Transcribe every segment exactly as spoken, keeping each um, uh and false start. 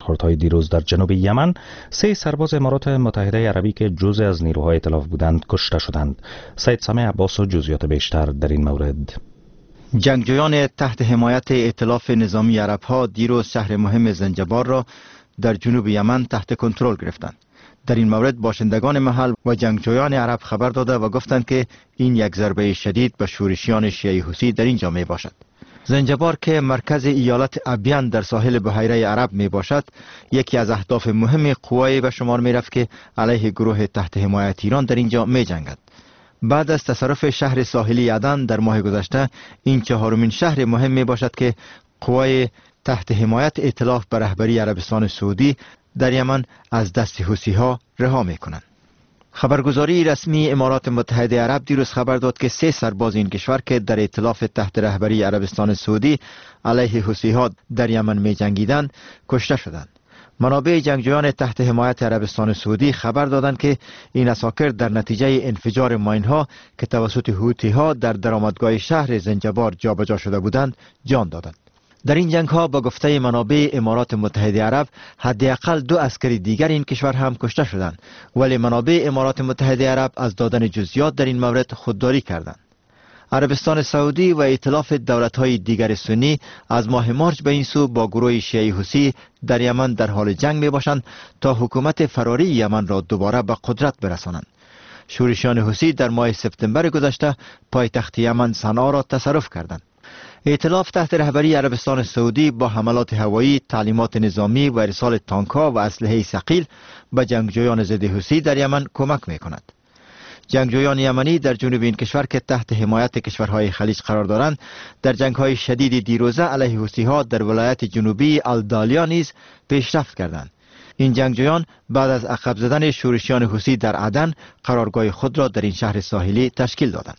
خردهای دیروز در جنوب یمن سه سرباز امارات متحده عربی که جزء از نیروهای ائتلاف بودند کشته شدند. سید سامع عباس و جزئیات بیشتر در این مورد. جنگجویان تحت حمایت ائتلاف نظامی عرب ها دیروز شهر مهم زنجبار را در جنوب یمن تحت کنترل گرفتند. در این مورد باشندگان محل و جنگجویان عرب خبر داده و گفتند که این یک ضربه شدید به شورشیان شیعه حوثی در اینجا می باشد. زنجبار که مرکز ایالت ابیان در ساحل بحیره عرب می باشد، یکی از اهداف مهم قوای به شمار می رفت که علیه گروه تحت حمایت ایران در اینجا می جنگد. بعد از تصرف شهر ساحلی عدن در ماه گذشته، این چهارمین شهر مهم می باشد که قوای تحت حمایت ائتلاف به رهبری عربستان سعودی در یمن از دست حوثی ها رها می کنند. خبرگزاری رسمی امارات متحده عرب دیروز خبر داد که سه سرباز این کشور که در ائتلاف تحت رهبری عربستان سعودی علیه حوثی ها در یمن می جنگیدند کشته شدند. منابع جنگجویان تحت حمایت عربستان سعودی خبر دادند که این عساکر در نتیجه انفجار ماین‌ها که توسط حوثی‌ها در درآمدگاه شهر زنجبار جابجا شده بودند جان دادند. در این جنگ‌ها با گفته منابع امارات متحده عرب حداقل دو عسکری دیگر این کشور هم کشته شدند، ولی منابع امارات متحده عرب از دادن جزئیات در این مورد خودداری کردند. عربستان سعودی و ائتلاف دولت‌های دیگر سنی از ماه مارچ به این سو با گروه شیعه حوثی در یمن در حال جنگ میباشند تا حکومت فراری یمن را دوباره به قدرت برسانند. شورشیان حوثی در ماه سپتامبر گذشته پایتخت یمن صنعا را تصرف کردند. ائتلاف تحت رهبری عربستان سعودی با حملات هوایی، تعلیمات نظامی و ارسال تانک‌ها و اسلحه ثقیل به جنگجویان ضد حوثی در یمن کمک می‌کند. جنگجویان یمنی در جنوب این کشور که تحت حمایت کشورهای خلیج قرار دارند، در جنگ‌های شدید دیروزه علیه حوثی‌ها در ولایت جنوبی الدالیا نیز پیشرفت کردند. این جنگجویان بعد از عقب زدن شورشیان حوثی در عدن قرارگاه خود را در این شهر ساحلی تشکیل دادند.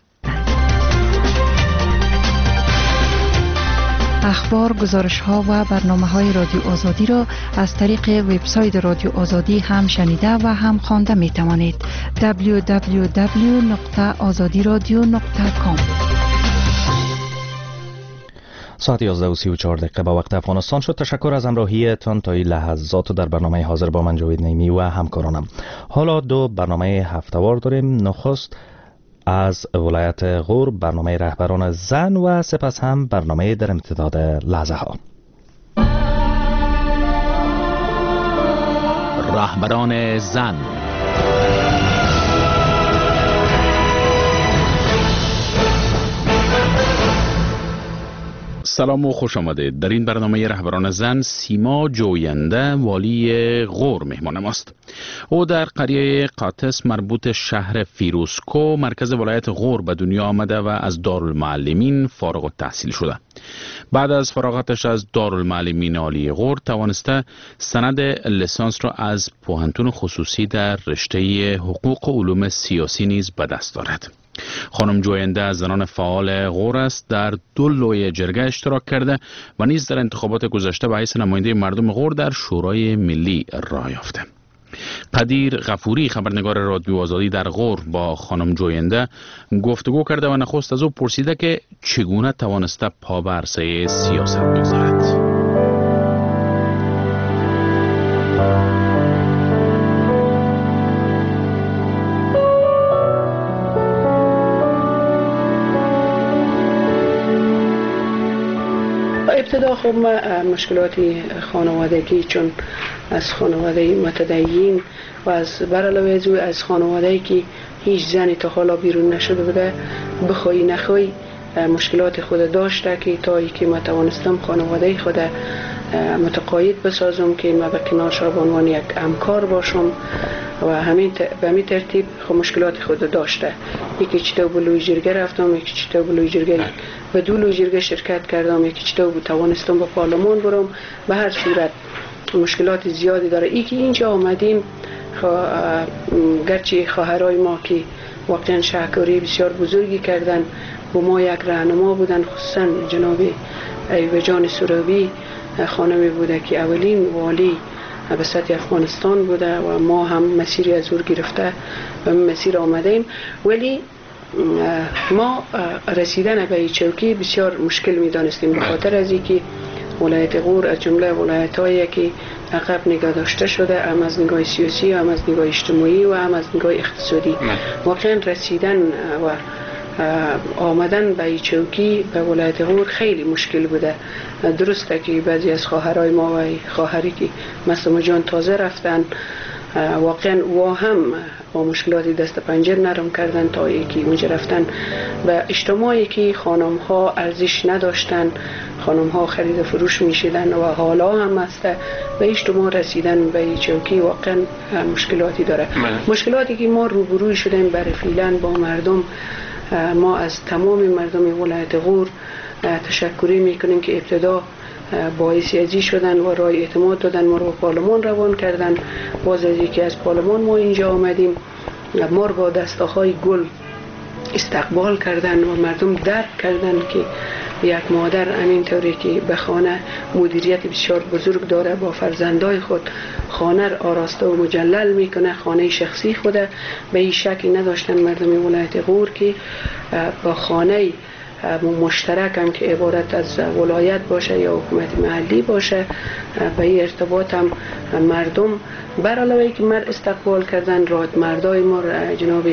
اخبار، گزارش ها و برنامه های رادیو آزادی را از طریق وبسایت رادیو آزادی هم شنیده و هم خوانده می توانید. دبلیو دبلیو دبلیو نقطه آزادی رادیو نقطه کام. ساعت یازده و سی و چهار دقیقه با وقت افغانستان شد. تشکر از همراهیتان تا این لحظات در برنامه حاضر با من جاوید نیمی و همکارانم. حالا دو برنامه هفته‌وار داریم. نخست از ولایت غور برنامه رهبران زن و سپس هم برنامه در امتداد لحظه ها. رهبران زن. سلام و خوش آمدید. در این برنامه رهبران زن سیما جوینده والی غور مهمان ماست. او در قریه قاطس مربوط شهر فیروزکو مرکز ولایت غور به دنیا آمده و از دارالمعلمین فارغ التحصیل شده. بعد از فراغتش از دارالمعلمین عالی غور توانسته سند لیسانس را از پوهنتون خصوصی در رشته حقوق و علوم سیاسی نیز به دست دارد. خانم جوینده از زنان فعال غور است. در دو لوی جرگه اشتراک کرده و نیز در انتخابات گذشته به حیث نماینده مردم غور در شورای ملی راه یافته. قدیر غفوری خبرنگار رادیو آزادی در غور با خانم جوینده گفتگو کرده و نخست از او پرسیده که چگونه توانسته پا به عرصه سیاست بگذارد. ابتدا خب ما مشکلات خانوادگی، چون از خانواده متدین و از برعلاوه از خانواده که هیچ زنی تا حالا بیرون نشده بوده، بخوای نخوای مشکلات خود داشته که تا ای که ما توانستم خانواده خود متقاعد بسازم که ما به کنارش به عنوان یک همکار باشم و همین به همین ترتیب خب مشکلات خود داشته. یکی چطور به لوی جرگه رفتم، یکی چطور به لوی جرگه به دو لوی جرگه شرکت کردم، یکی چطور توانستم به پارلمان برم. به هر صورت مشکلات زیادی داره. ای که اینجا آمدیم گرچه خواهرای ما که واقعا شاکری بسیار بزرگی کردن و ما یک راهنما بودن، خصوصا جناب ایوب جان سروی خانمی بوده که اولین والی به سطح افغانستان بوده و ما هم مسیری از او گرفته و مسیر آمدیم. ولی ما رسیدن به این چوکی بسیار مشکل می دانستیم به خاطر از اینکه ولایت غور از جمله ولایت‌هایی که عقب نگاه داشته شده، هم از نگاه سیاسی، هم از نگاه اجتماعی و هم از نگاه اقتصادی. واقعا رسیدن و آمدن به چوکی به ولایت غور خیلی مشکل بوده. درسته که بعضی از خواهرای ما و خواهری که مثل جان تازه رفتن، واقعا و هم با مشکلاتی دست پنجه نرم کردن تا یکی اونجا رفتن به اجتماعی که خانم ها ارزش نداشتن، خانم ها خرید و فروش میشیدن و حالا هم است به اجتماع رسیدن به چوکی واقعا مشکلاتی داره. مشکلاتی که ما روبروی شدیم برای فعلا با مردم، ما از تمام مردم ولایت غور تشکری میکنیم که ابتدا باعث ازی شدن و رای اعتماد دادن، ما رو به پارلمان روان کردن. باز از یکی از پارلمان ما اینجا آمدیم، ما رو با دستاهای گل استقبال کردن و مردم درک کردن که یک مادر همین طوری که به خانه مدیریت بسیار بزرگ داره، با فرزندای خود خانه را آراسته و مجلل میکنه، خانه شخصی خوده. به این شکی نداشتن مردم ولایت غور که با خانه مشترک هم که عبارت از ولایت باشه یا حکومت محلی باشه به این ارتباط هم مردم بر علاوه که مر استقبال کردن، راد مردای ما جناب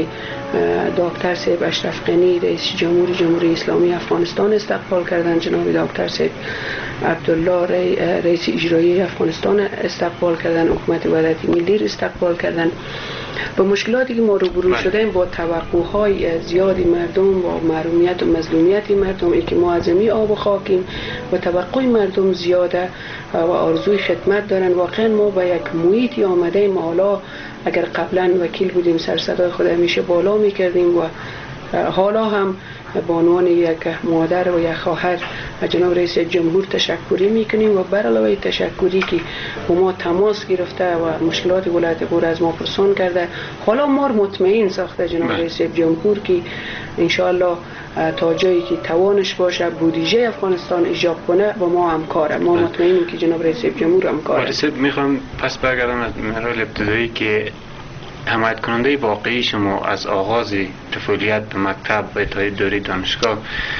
دکتر صاحب اشرف غنی رئیس جمهوری جمهوری اسلامی افغانستان استقبال کردن، جناب دکتر صاحب عبدالله رئیس اجرایی افغانستان استقبال کردن، حکومت ولایت ملی استقبال کردن. با مشکلاتی که ما روبرو شدیم با توقعهای زیادی مردم، با محرومیت و مظلومیت مردم، ای که ما عزمی آب و خاکیم و توقع مردم زیاده و آرزوی خدمت دارن. واقعا ما با یک محیطی آمده ایم، حالا اگر قبلا وکیل بودیم سر صدای خود همیشه بالا میکردیم و حالا هم به عنوان یک مادر و یک خواهر جناب رئیس جمهور تشکری میکنیم و بر علاوه تشکری که با ما تماس گرفته و مشکلات ولایت غور از ما پرسان کرده، حالا ما مطمئن ساخته جناب رئیس جمهور که انشاءالله تا جایی که توانش باشه بودجه افغانستان ایجاب کنه با ما همکاره. ما مطمئنیم که جناب رئیس جمهور همکاره. رئیس میخوام پس برگردم از مراحل ابتدایی که حمایت کننده واقعی شما از آغاز طفولیت به مکتب و تا دوره دانشگاه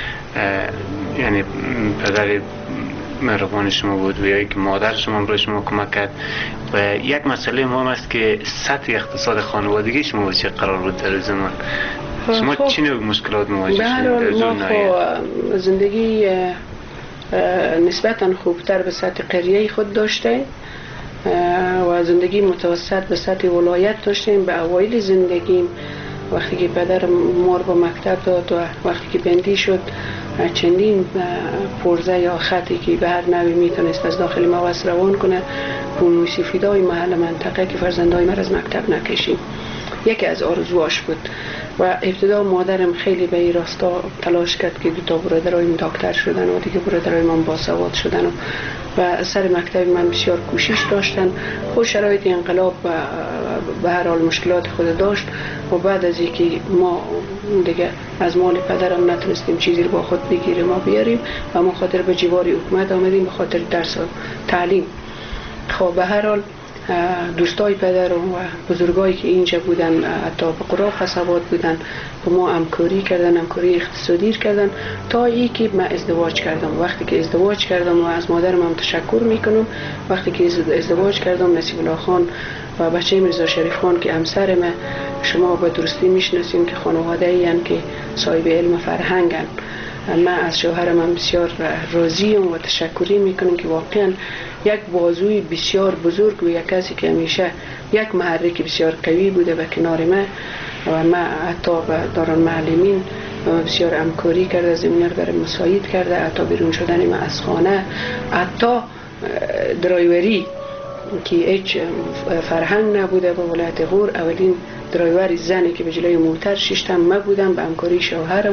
یعنی پدر مهربان شما بود و یا که مادر شما برای شما کمک کرد و یک مسئله مهم است که سطح اقتصاد خانوادگی شما چه قرار بود در زمان شما خب چه نوع مشکلات مواجه شدید؟ ما خب زندگی نسبتا خوبتر به سطح قریه خود داشتیم و زندگی متوسط به سطح ولایت داشتیم. به اوایل زندگیم وقتی که پدر ما رو به مکتب داد و وقتی که بندی شد چندین پرزه یا خطی که به هر نوی میتونست از داخل موز روان کنه بومی سفیدای محل منطقه که فرزندای من از مکتب نکشیم یکی از آرزواش بود. و ابتدا مادرم خیلی به این راستا تلاش کرد که دو تا برادرایم دکتر شدن و دیگه برادرایم من باسواد شدن و و سر مکتب من بسیار کوشش داشتن. خود شرایط انقلاب به هر حال مشکلات خود داشت و بعد از اینکه ما دیگه از مال پدرم نتونستیم چیزی رو با خود بگیریم ما بیاریم و ما خاطر به جوار حکومت آمدیم به خاطر درس و تعلیم. خب به هر حال دوستای پدر و بزرگایی که اینجا بودن حتی به قراق قصبات بودن با ما همکاری کردن، همکاری اقتصادی کردن تا ای که من ازدواج کردم. وقتی که ازدواج کردم و از مادرم هم تشکر میکنم، وقتی که ازدواج کردم نصیب الله خان و بچه رضا شریف خان که همسر من شما به درستی میشناسین که خانواده این که صاحب علم فرهنگن. من از شوهرم هم بسیار راضیم و تشکری میکنم که واقعا یک بازوی بسیار بزرگ و یک کسی که همیشه یک محرک بسیار قوی بوده و کنار من و من حتی به دارالمعلمین بسیار همکاری کرده، زمینه برای مساعد کرده، حتی بیرون شدن من از خانه، حتی درایوری که هیچ فرهنگ نبوده با ولایت غور. اولین درایور زنی که به جلوی موتر ششتم من بودم به همکاری شوهرم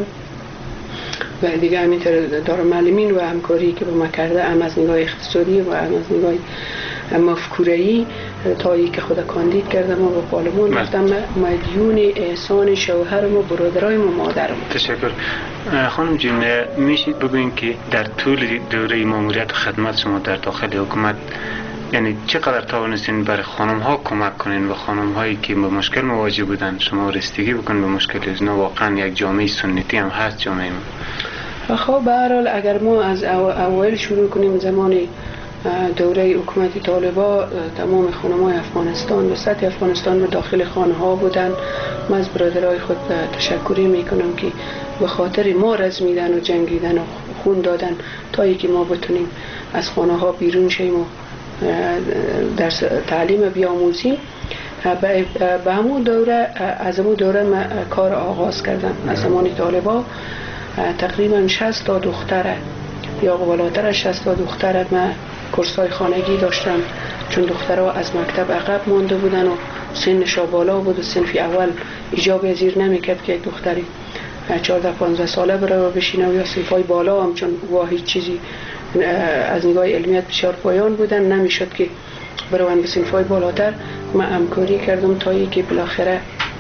و دیگه همینطور دارالمعلمین و همکاری که با ما کرده هم از نگاه اقتصادی و هم از نگاه مفکوره‌ای تا ای که خدا کاندید کردم و با پارلمان رفتم مدیون احسان شوهرم و برادرایم و مادرم. تشکر. خانم جون میشید بگوین که در طول دوره ماموریت و خدمت شما در داخل حکومت یعنی چقدر توانستین برای خانم ها کمک کنین و خانم هایی که با مشکل مواجه بودن شما رسیدگی بکنین به مشکل اینا؟ واقعا یک جامعه سنتی هم هست جامعه ما. خب به هر حال اگر ما از اوایل شروع کنیم زمان دوره حکومت طالبا تمام خانم‌های افغانستان و سطح افغانستان و داخل خانه ها بودن. من از برادرای خود تشکری میکنم که به خاطر ما رزمیدن و جنگیدن و خون دادن تا اینکه ما بتونیم از خانه ها بیرون شیم و درس تعلیم بیاموزیم. به همون دوره از همون دوره من کار آغاز کردم. از زمان طالبا تقریبا شصت تا دختره یا بالاتر از شصت تا دختره من کورس‌های خانگی داشتم، چون دخترها از مکتب عقب مانده بودن و سنشا بالا بود و صنف اول ایجاب زیر نمیکرد که یک دختری چهارده پانزده ساله بره بشینه، یا صنفای بالا هم چون واحد چیزی از نگاه علمیت بسیار پایان بودن نمیشد که بروند به صنفای بالاتر. من همکاری کردم تا اینکه بالاخره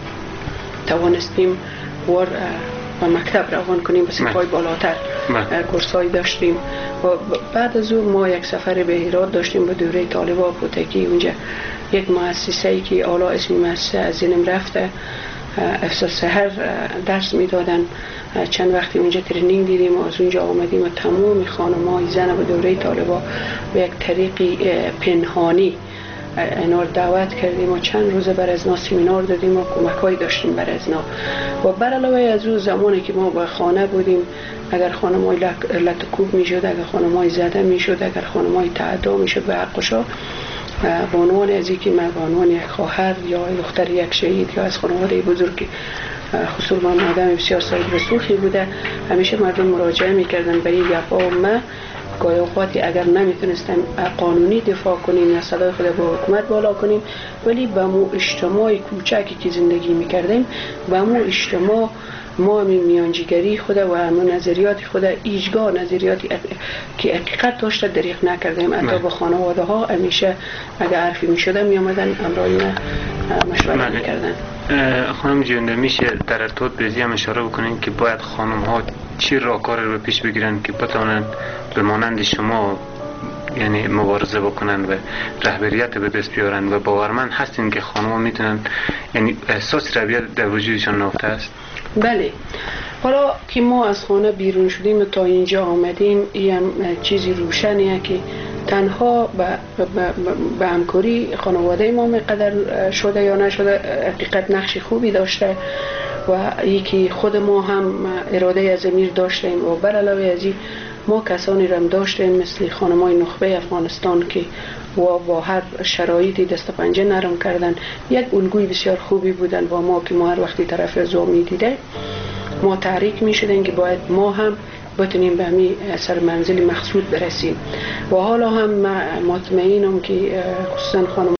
توانستیم وار و مکتب روان کنیم به صنفای بالاتر. کورس‌های داشتیم و بعد از اون ما یک سفر به هرات داشتیم به دوره طالبا پوتکی. اونجا یک مؤسسه‌ای که حالا اسم مؤسسه از ذهنم رفته، افسر سحر درس میدادن. چند وقتی اونجا ترینینگ دیدیم و از اونجا آمدیم و تمام خانم‌های زن به دوره طالبا به یک طریقی پنهانی اینا رو دعوت کردیم و چند روز بر ازنا سمینار دادیم و کمک‌های داشتیم بر ازنا. و بر علاوه از اون زمانی که ما با خانه بودیم، اگر خانم‌های لطکوب میشد، اگر خانم‌های زده میشد، اگر خانم‌های تعدا میشد به حقشا، به عنوان از اینکه من به عنوان یک خواهر یا دختر یک شهید یا از خانواده بزرگ، خصوصا من آدم بسیار صاحب رسوخی بوده، همیشه مردم مراجعه میکردن به این گپا و من گاهی اوقاتی اگر نمیتونستم قانونی دفاع کنیم یا صدای خود با حکومت بالا کنیم، ولی به مو اجتماع کوچکی که زندگی میکردیم، به مو اجتماع ما همین میانجیگری خود و همون نظریات خود ایجگاه نظریاتی که حقیقت داشته دریغ نکردیم. حتی با خانواده ها همیشه اگر حرفی میشده میامدن امرای مشوره میکردن. خانم جونده میشه در ارتباط به هم اشاره بکنین که باید خانم ها چی راهکار رو پیش بگیرن که بتوانند به مانند شما یعنی مبارزه بکنن و رهبریت به دست بیارن و باورمند هستین که خانم ها میتونن، یعنی احساس رهبریت در وجودشان نهفته است؟ بله. حالا که ما از خانه بیرون شدیم تا اینجا آمدیم، این چیزی روشنیه که تنها به همکاری خانواده ما مقدر شده یا نشده حقیقت نقش خوبی داشته و یکی خود ما هم اراده از امیر داشتیم و بر علاوه از این ما کسانی رم داشتیم مثل خانمای نخبه افغانستان که و با هر شرایطی دست پنجه نرم کردن، یک الگوی بسیار خوبی بودن با ما که ما هر وقتی طرف رضا میدیده ما تحریک می شدیم که باید ما هم بتونیم به همین سر منزل مقصود برسیم. و حالا هم مطمئنم که خصوصا خانم